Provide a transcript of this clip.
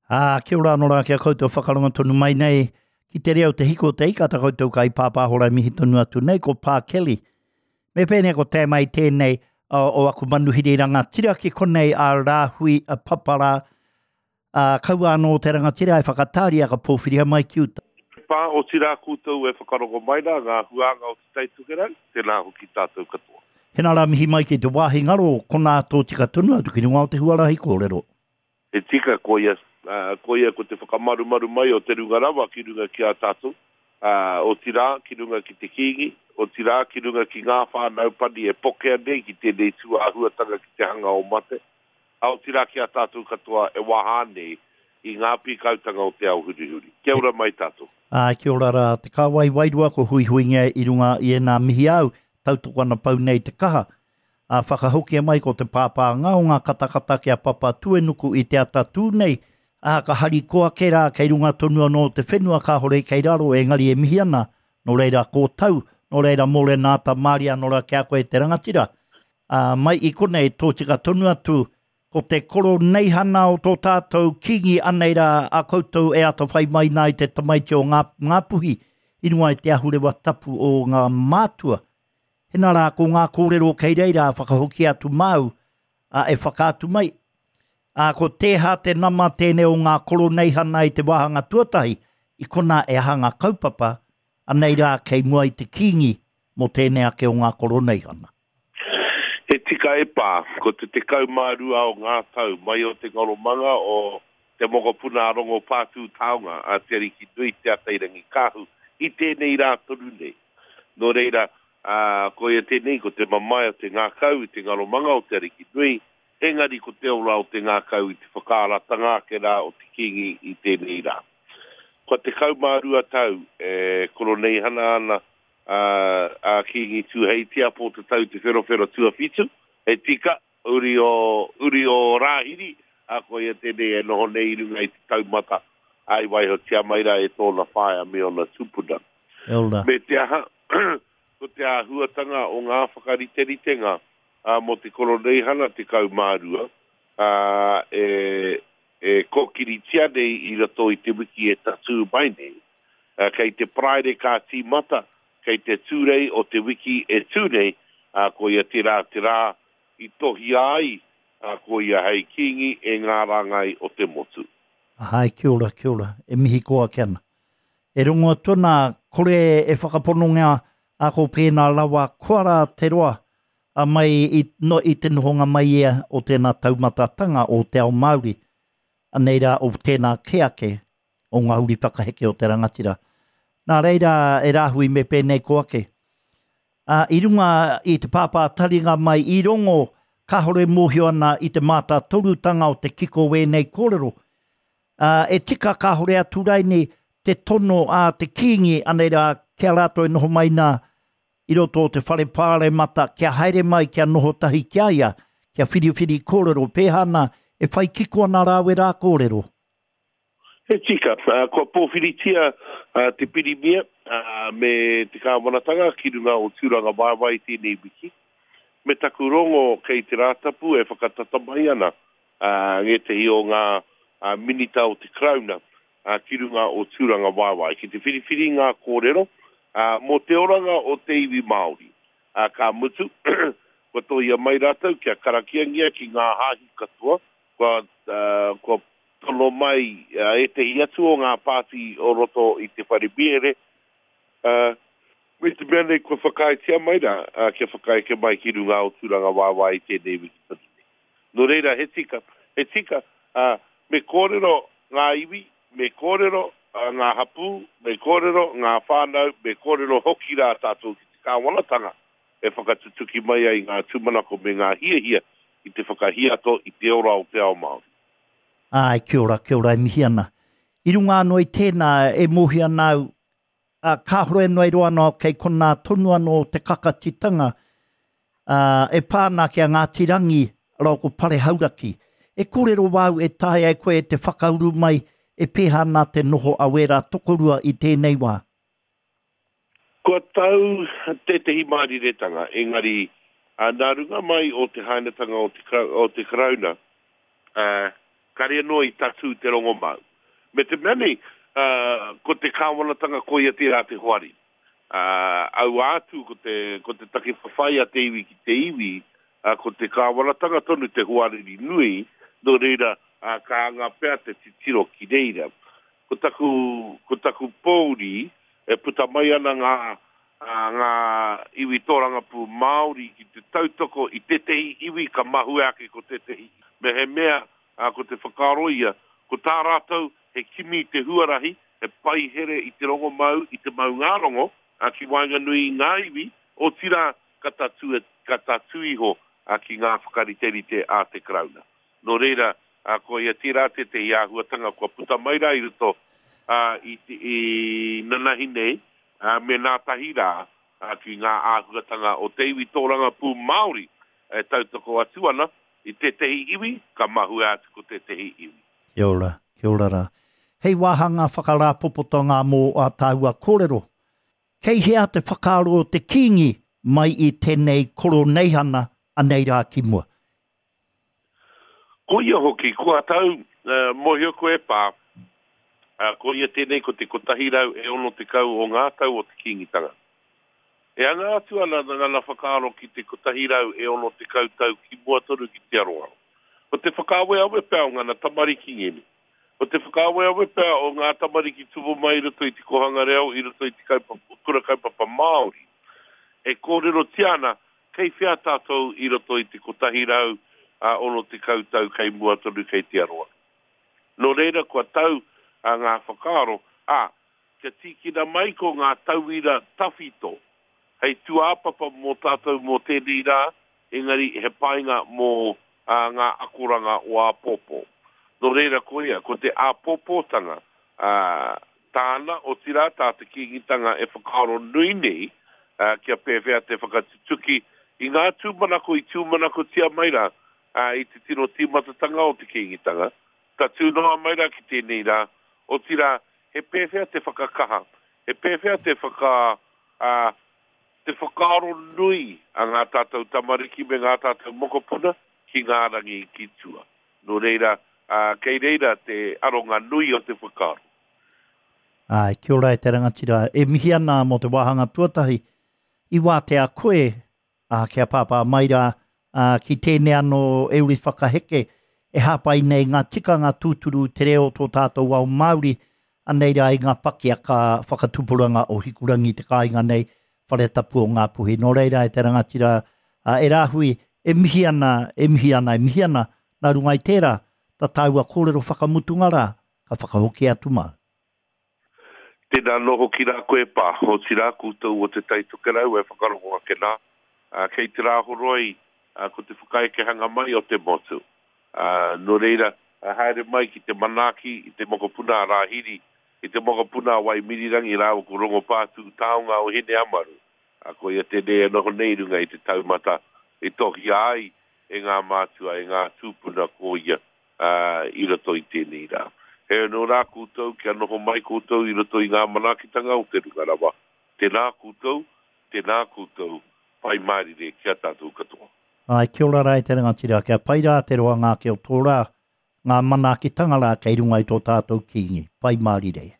Kia ora anō kia koutou whakaronga tonu mai nei, ki te reo te hiko te ikata koutou kai pāpā hora mihi tonu atu nei, ko Pā Kelly. Me pēnei ko tēmai tēnei o aku manuhiri rangatira ki konei a rāhui a papara kaua anō te rangatira e whakatāri aka pōwhiria mai ki uta. Pā o tira koutou e whakarongo mai nā ngā huanga o te taitukera, tēnā hoki tātou katoa. Hena rā mihi mai ki te wāhi ngaro, kona tō tika tonu atu ki runga o te huarahi kōrero. E tika koia ko te whakamarumaru mai o te runga rawa ki runga ki a tātou, o tira ki runga ki te kingi, o tira ki runga ki ngā whānau pani e pokea nei ki tēnei tua ahuatanga ki te hanga o mate, o tira ki a tātou katoa e wahane i ngā pikautanga o te au huri. Kia ora mai tātou. Kia ora rā, te kāwai wairua ko hui ngia i runga i ena mihi au, tautoko ana pau nei te kaha. Whakahokia mai ko te pāpā ngā o ngā katakata kia papa tuenuku i te atatū nei, ka hari koa ke rā kei runga tonu anō te whenua ka hore kei raro e ngari e mihi ana, no reira ko tau, no reira more nāta Māria no ra kia koe te rangatira. Mai i konei tō tika tonu atu, ko te koro nei hana o tō tātou kingi anei rā a koutou e ato whai mai nai te tamaiti o ngā puhi, inua i te ahurewa tapu o ngā mātua. Hena rā ko ngā kōrero kei reira whakahoki atu mau, e whakātu mai. Ko teha te nama tēnei o ngā koro nei hana i te wahanga tuatahi, i kona e hanga kaupapa, anei rā kei mua i te kingi mo tēnei ake o ngā koro nei hana. He tika e pā, ko te kaumārua o ngā tau, mai o te ngoromanga o te mokopuna arongo pātū taonga, a te riki nui te atairangi kāhu, i tēnei rā tonu nei. No reira, ko e tēnei, ko te mamai o te ngā kau, i te ngoromanga o te riki nui, engari ko te ora o te ngā kau i te whakaaratanga ke rā o te kingi i tēnei rā. Ko te kaumārua tau, koro nei hana ana, a kingi tūheitia po te tau te whero tuawhitu, e tika, uri o rāhiri, a ko ia tēnei e noho nei runga i te taumata, ai waiho tia maira e tōna whaia me ona tupuna. Elda. Me te aha, ko te ahuatanga o ngā whakariteritenga, mo te koro nei hana te kaumārua, kokiritia nei i rato i te wiki e tatu mai nei. Kei te praere ka tīmata, kei te tūrei o te wiki e tūnei, ko ia te rā i tohi ai, ko ia hei kingi e ngā rangai o te motu. Hai, kia ora, e mihi koa kiana. E rungo tuna, kore e whakapononga a ko pēnā lawa kuara te roa, a mai i te nohonga mai ea o tēnā taumatatanga o te ao Māori, anei rā o tēnā keake o ngā huri whakaheke o te rangatira. Nā reira e rāhui me pēnei koake. I runga i te pāpā taringa mai i rongo ka hore mōhio ana i te mātā torutanga o te kiko wēnei kōrero. E tika ka hore atu raini te tono a te kingi anei rā kia rātou e noho mai nā i roto te whare pāre mata, kia haere mai, kia noho tahi kia ia, kia whiri kōrero, pēhana, e whai kiko ana rāwe rā kōrero. He tika, kua pōwhiritia te pirimia, me te kāwanatanga ki runga o tūranga wāwai tēnei wiki. Me taku rongo kei te rātapu e whakatata mai ana, nge te hi o ngā minita o te krauna, ki runga o tūranga wāwai. Ki te whiri ngā kōrero, mo te oranga o te iwi Māori. Ka mutu, kua tohia mai rātau, kia karakiangia ki ngā hāhi katoa, kua tono mai e te hiatu o ngā pāti o roto i te whare biere. Me te mea nei kua whakaitia mai rā, kia whakaike mai ki runga o tūranga wāwai tēnei wiki tatune. No reira, he tika, me kōrero ngā iwi, me kōrero ngā hapu, me kōrero ngā whānau, me kōrero hoki rā tātou ki te kāwanatanga, e whakatutuki mai ai ngā tūmanako me ngā hia i te whakahiato i te ora o te ao Māori. Ai, kia ora, e mihi ana. I runga anō i tēnā e mohi anau, ka hore noi roa anō kei kona tonu anō te kakatitanga, e pāna kia ngā tirangi rau ko pare hauraki. E kōrero wau e tae ai koe te whakauru mai, e pēhana te noho awera tokorua i tēnei wā. Kua tau te himari retanga, engari nā runga mai o te hainatanga o te krauna, kare no I tatu te rongo mau. Me te mani, ko te kāwanatanga ko ia te rā te hoari. Au atu ko te take whawhai a te iwi ki te iwi, ko te kāwanatanga tonu te hoari nui, no reira ka anga pēr te titiro ki reira. Ko taku pōuri, puta mai ana ngā iwi tōranga pu Māori ki te tautoko I te tehi iwi ka mahu ake ko te tehi. Me he mea ko te whakaroia, ko tā rātou he kimi te huarahi, he pai here I te rongo mau, I te mau ngā rongo, ki wainga nui ngā iwi, o tira ka tatui ho ki ngā whakariteri te a te krauna. No reira, ko ia tira te iahuatanga, ko puta mai rā I ruto I nanahi nei, me nā tahi rā ki ngā āhuatanga o te iwi tōranga pū Māori tautoko atuana I te tehi iwi ka mahu atu ko te tehi iwi. Kia ora rā. Hei wāhanga whakarāpopotonga mō a tāua kōrero. Kei hea te whakaro te kingi mai I tēnei koro neihana anei rā ki mua. Ko ia hoki, kua tau mohio koe pā, ko ia tēnei ko te kotahi rau ono te kau o ngā tau o te kingitanga. E anga atu ana ngana whakaaro ki te kotahi rau ono te kau tau ki mua toru ki te aroa. O te whakawe awe pēr o ngana tamariki ngeni. O te whakawe awe pēr o ngā tamariki tuvu mai rato I te kohanga reo, I rato I te kura kaupapa Māori. E kōrero tiana, kei whia tātou I rato I te kotahi rau ono te kau tau kei mua toru kei te aroa. No reira kua tau ngā whakaaro, kia tikina mai ko ngā tauira tawhito. Hei tuāpapa mō tātou mō tēnei rā, engari he painga mō ngā akoranga o āpopo. No reira ko ia, ko te āpopotanga, tāna o tira tā te kingitanga e whakaaro nui nei, kia pēwhea te whakatutuki, I ngā tūmanako I tūmanako tia maira, I te tino tīmatatanga o te kingitanga, ta tūnoa maira ki tēnei rā, o tira he pēwhea te whakakaha, he pēwhea te te whakaaro nui a ngā tātou tamariki me ngā tātou mokopuna ki ngā rangi ki tua. No reira, kei reira te aronga nui o te whakaaro. Kia ora te rangatira. E mihi ana mo te wāhanga tuatahi, I wā te a koe, kia pāpā maira, ki tēnei ano euri whakaheke, e hapai nei ngā tikanga tūturu te reo tō tātou au Māori, anei rā I ngā paki a ka whakatupuranga o hikurangi te kāinga nei, whare tapu o ngā puhi. Nō reira e te rangatira, e rāhui, e mihi ana, nā rungai tērā, ta tāua kōrero whakamutunga rā, ka whakahoki atu mā. Tēnā noho ki rā koe pā, ho ti rā kūtou o te taituke rau e whakarongo ake nā, kei te rā horoi, ko te whakaeke hanga mai o te motu. Nō reira, haere mai ki te manaki, I te mokopuna rāhiri, I te mokopuna wai mirirangi rāo ko rongo pātu taonga o hene amaru. Ko ia tēnei noho nei runga I te taumata, I tohi ai e ngā mātua, e ngā tūpuna ko ia I rato I tēnei rā. He no rā kūtou, kia noho mai kūtou I rato I ngā manakitanga o te runga rawa. Tēnā kūtou, pai maari re kia tātou katoa. Kia ora rai te rangatira, kia pai rā te roa ngā keo tō rā, ngā manakitanga rā kei runga I tō tātou kingi, pai maari re.